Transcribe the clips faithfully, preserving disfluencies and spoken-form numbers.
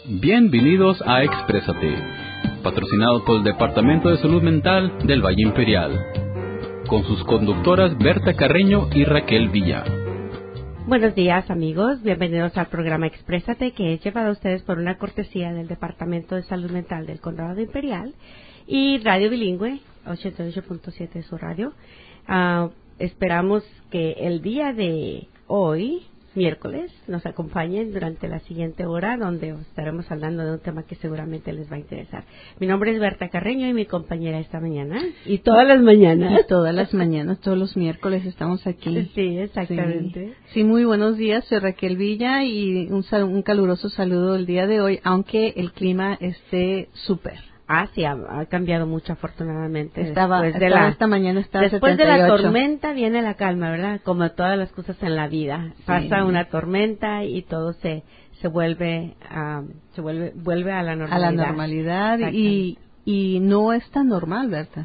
Bienvenidos a Exprésate, patrocinado por el Departamento de Salud Mental del Valle Imperial, con sus conductoras Berta Carreño y Raquel Villa. Buenos días, amigos, bienvenidos al programa Exprésate, que es llevado a ustedes por una cortesía del Departamento de Salud Mental del Condado Imperial y Radio Bilingüe, ochenta y ocho punto siete de su radio. Uh, esperamos que el día de hoy, miércoles, nos acompañen durante la siguiente hora, donde estaremos hablando de un tema que seguramente les va a interesar. Mi nombre es Berta Carreño y mi compañera esta mañana. Y todas las mañanas. Y todas las mañanas, todos los miércoles estamos aquí. Sí, exactamente. Sí, sí, muy buenos días, soy Raquel Villa y un, sal- un caluroso saludo el día de hoy, aunque el clima esté súper. Ah, sí, ha, ha cambiado mucho afortunadamente. Estaba, después de estaba la, esta mañana estaba Después setenta y ocho. de la tormenta viene la calma, ¿verdad? Como todas las cosas en la vida. Sí. Pasa una tormenta y todo se se vuelve um, se vuelve vuelve a la normalidad. A la normalidad y y no es tan normal, Berta.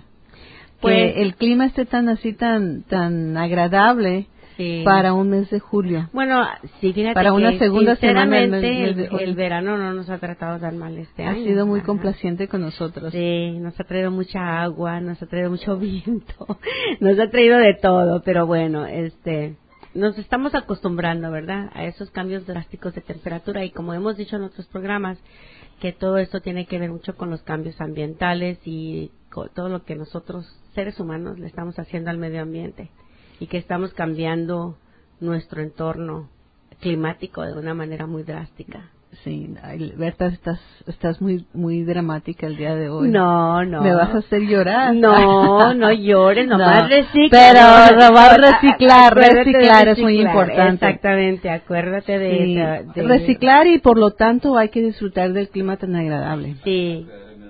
Pues que el clima esté tan así tan tan agradable. Sí. Para un mes de julio. Bueno, sí, fíjate para una que segunda semana del mes, mes mes el, el verano no nos ha tratado tan mal este ha año. Ha sido muy Ajá. complaciente con nosotros. Sí, nos ha traído mucha agua, nos ha traído mucho viento, nos ha traído de todo, pero bueno, este, nos estamos acostumbrando, ¿verdad?, a esos cambios drásticos de temperatura y como hemos dicho en otros programas, que todo esto tiene que ver mucho con los cambios ambientales y con todo lo que nosotros, seres humanos, le estamos haciendo al medio ambiente. Y que estamos cambiando nuestro entorno climático de una manera muy drástica. Sí, Berta, estás estás muy muy dramática el día de hoy. No, no. Me vas a hacer llorar. No, no llores, nomás no, recicla. Pero no, va a reciclar, reciclar es muy importante. Exactamente, acuérdate de, sí, de, de reciclar y por lo tanto hay que disfrutar del clima tan agradable. Sí.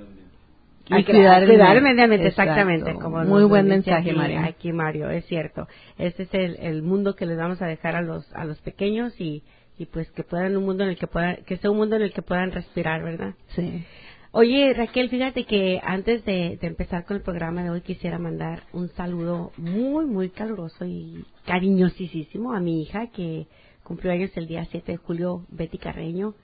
Y cuidar, cuidar el medio ambiente, exactamente. Como muy buen mensaje, aquí, Mario. Aquí, Mario, es cierto. Este es el, el mundo que les vamos a dejar a los a los pequeños y, y pues que puedan un mundo en el que puedan, que sea un mundo en el que puedan respirar, ¿verdad? Sí. Oye, Raquel, fíjate que antes de, de empezar con el programa de hoy quisiera mandar un saludo muy, muy caluroso y cariñosísimo a mi hija que cumplió años el día siete de julio, Betty Carreño.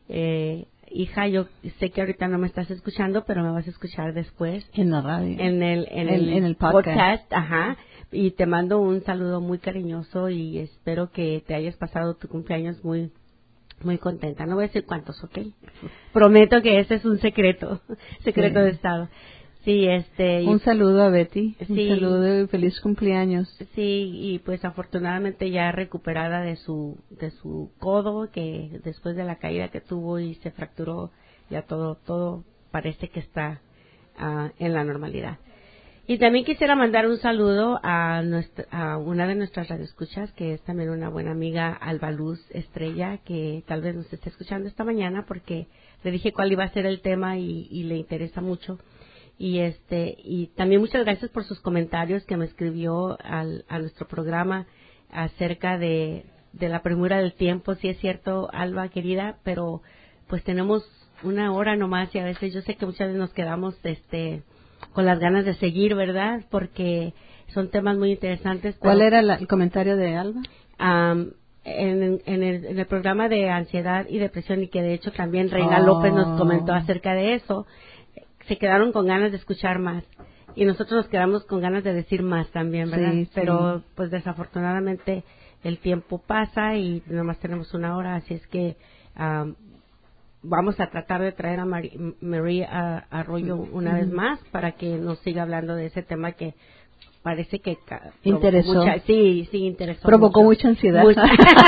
Eh, Hija, yo sé que ahorita no me estás escuchando, pero me vas a escuchar después. En la radio. En el, en el, en, en el podcast. podcast. Ajá. Y te mando un saludo muy cariñoso y espero que te hayas pasado tu cumpleaños muy, muy contenta. No voy a decir cuántos, ¿ok? Prometo que ese es un secreto, secreto sí. de estado. Sí, este. Un saludo a Betty. Sí, un saludo y feliz cumpleaños. Sí, y pues afortunadamente ya recuperada de su de su codo, que después de la caída que tuvo y se fracturó, ya todo todo parece que está uh, en la normalidad. Y también quisiera mandar un saludo a nuestra, a una de nuestras radioescuchas, que es también una buena amiga, Alba Luz Estrella, que tal vez nos esté escuchando esta mañana porque le dije cuál iba a ser el tema y, y le interesa mucho. Y este y también muchas gracias por sus comentarios que me escribió al, a nuestro programa acerca de, de la premura del tiempo. Sí es cierto, Alba querida, pero pues tenemos una hora nomás y a veces yo sé que muchas veces nos quedamos este con las ganas de seguir, ¿verdad? Porque son temas muy interesantes. ¿Cuál era la, el comentario de Alba? Um, en, en, el, en el programa de ansiedad y depresión y que de hecho también Reina oh. López nos comentó acerca de eso. Se quedaron con ganas de escuchar más y nosotros nos quedamos con ganas de decir más también, ¿verdad? Sí, pero sí. pues desafortunadamente el tiempo pasa y nomás tenemos una hora, así es que um, vamos a tratar de traer a Mari, María Arroyo una mm-hmm. vez más para que nos siga hablando de ese tema que parece que interesó mucha, sí sí interesó provocó mucho. mucha ansiedad mucha.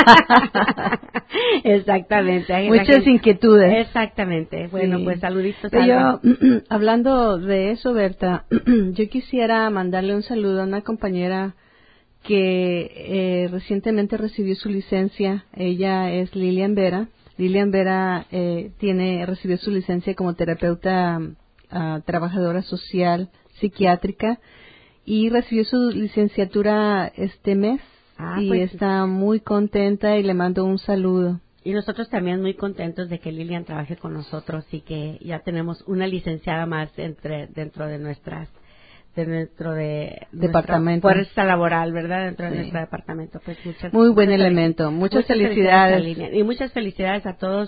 Exactamente, muchas gente, inquietudes. Exactamente. Bueno, sí. Pues saluditos. Yo hablando de eso, Berta, yo quisiera mandarle un saludo a una compañera que eh, recientemente recibió su licencia. Ella es Lilian Vera. Lilian Vera eh, tiene recibió su licencia como terapeuta uh, trabajadora social psiquiátrica. Y recibió su licenciatura este mes ah, y pues, está muy contenta y le mando un saludo. Y nosotros también muy contentos de que Lilian trabaje con nosotros y que ya tenemos una licenciada más entre dentro de nuestras de dentro de departamento fuerza laboral, ¿verdad? Dentro sí. de nuestro departamento. Pues muchas muy buen muchas elemento. Muchas, muchas felicidades. felicidades Y muchas felicidades a todos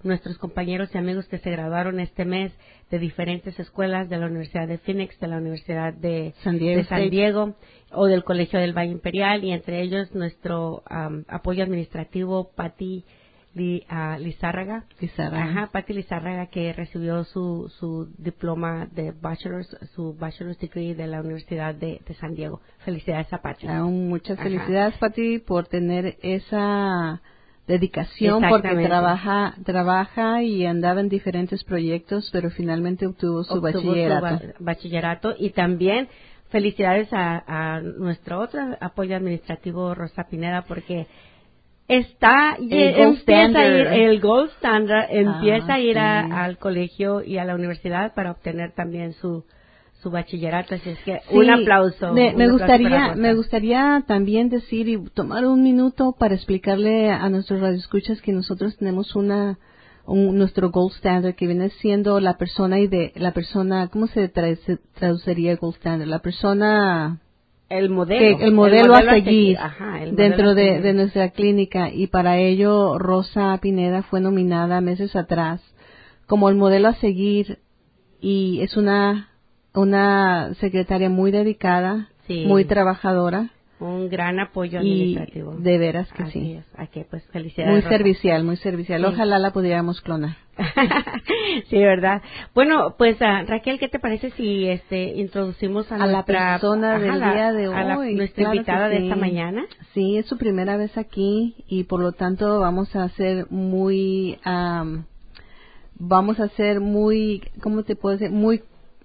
nuestros compañeros y amigos que se graduaron este mes de diferentes escuelas de la Universidad de Phoenix, de la Universidad de San Diego, de San Diego o del Colegio del Valle Imperial, y entre ellos nuestro um, apoyo administrativo, Patti Li, uh, Lizárraga. Lizárraga. Ajá, Patti Lizárraga, que recibió su, su diploma de bachelor's, su bachelor's degree de la Universidad de, de San Diego. Felicidades a Patti. Aún muchas Ajá. felicidades, Patti, por tener esa dedicación, porque trabaja trabaja y andaba en diferentes proyectos, pero finalmente obtuvo su obtuvo bachillerato. Su ba- bachillerato y también felicidades a, a nuestro otro apoyo administrativo, Rosa Pineda, porque está el empieza a ir el Gold Standard, empieza ah, a ir a, sí. al colegio y a la universidad para obtener también su su bachillerato, así es que sí, un aplauso. Me, un me aplauso gustaría me gustaría también decir y tomar un minuto para explicarle a nuestros radioescuchas que nosotros tenemos una un, nuestro Gold Standard, que viene siendo la persona y de la persona, ¿cómo se, tra se traduciría Gold Standard? La persona el modelo, que, el modelo, el modelo a seguir, a seguir ajá, el dentro modelo de, seguir. de nuestra clínica, y para ello Rosa Pineda fue nominada meses atrás como el modelo a seguir, y es una una secretaria muy dedicada, sí. muy trabajadora. Un gran apoyo y administrativo. De veras que Así sí. Es. Aquí, pues, felicidades. Muy Rosa. servicial, muy servicial. Sí. Ojalá la pudiéramos clonar. Sí, ¿verdad? Bueno, pues uh, Raquel, ¿qué te parece si este introducimos a, a nuestra, la persona del ajá, día de a hoy? La, nuestra claro invitada sí. de esta mañana. Sí, es su primera vez aquí y por lo tanto vamos a ser muy, um, vamos a ser muy, ¿cómo te puedo decir? Muy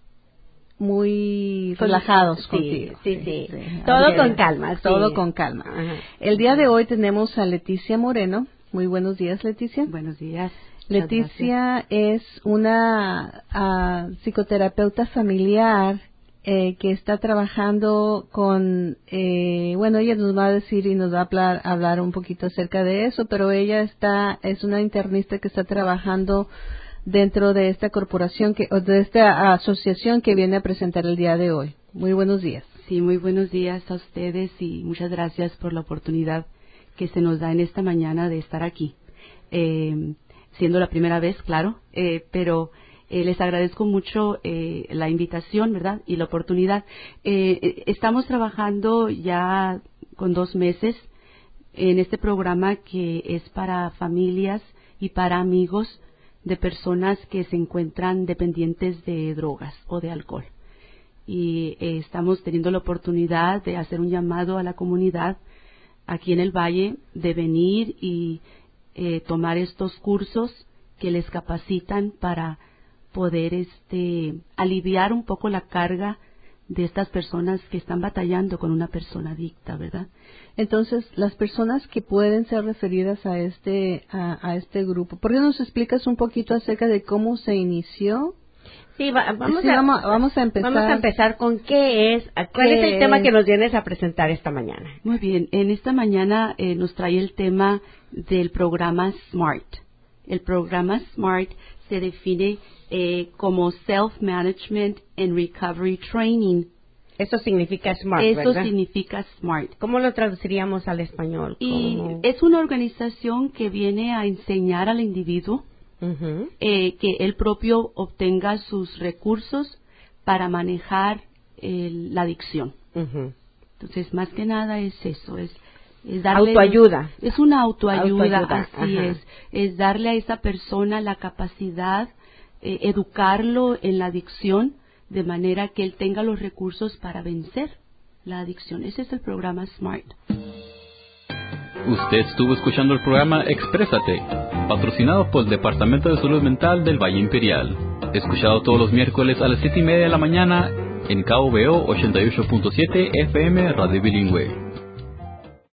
muy relajados sí, contigo. Sí, sí, sí. Todo con calma. Sí. Todo con calma. Ajá. El día de hoy tenemos a Leticia Moreno. Muy buenos días, Leticia. Buenos días. Leticia es una uh, psicoterapeuta familiar eh, que está trabajando con, eh, bueno, ella nos va a decir y nos va a hablar, hablar un poquito acerca de eso, pero ella está, es una internista que está trabajando dentro de esta corporación, que, o de esta asociación que viene a presentar el día de hoy. Muy buenos días. Sí, muy buenos días a ustedes y muchas gracias por la oportunidad que se nos da en esta mañana de estar aquí. Eh, siendo la primera vez, claro, eh, pero eh, les agradezco mucho eh, la invitación, ¿verdad? Y la oportunidad. Eh, estamos trabajando ya con dos meses en este programa que es para familias y para amigos de personas que se encuentran dependientes de drogas o de alcohol. Y eh, estamos teniendo la oportunidad de hacer un llamado a la comunidad aquí en el Valle de venir y eh, tomar estos cursos que les capacitan para poder este aliviar un poco la carga de estas personas que están batallando con una persona adicta, ¿verdad? Entonces, las personas que pueden ser referidas a este a, a este grupo, ¿por qué nos explicas un poquito acerca de cómo se inició? Sí, va, vamos, sí a, vamos, vamos a empezar. Vamos a empezar con qué es, cuál es el tema que nos vienes a presentar esta mañana. Muy bien, en esta mañana eh, nos trae el tema del programa SMART. El programa SMART se define eh, como Self-Management and Recovery Training. Eso significa SMART, Eso ¿verdad? significa SMART. ¿Cómo lo traduciríamos al español? Y es una organización que viene a enseñar al individuo uh-huh. eh, que él propio obtenga sus recursos para manejar eh, la adicción. Uh-huh. Entonces, más que nada es eso, es, es darle... Autoayuda. Es una autoayuda, autoayuda. así Ajá. es. Es darle a esa persona la capacidad, eh, educarlo en la adicción, de manera que él tenga los recursos para vencer la adicción. Ese es el programa SMART. Usted estuvo escuchando el programa Exprésate, patrocinado por el Departamento de Salud Mental del Valle Imperial. Escuchado todos los miércoles a las siete y media de la mañana en K V O ochenta y ocho punto siete F M Radio Bilingüe.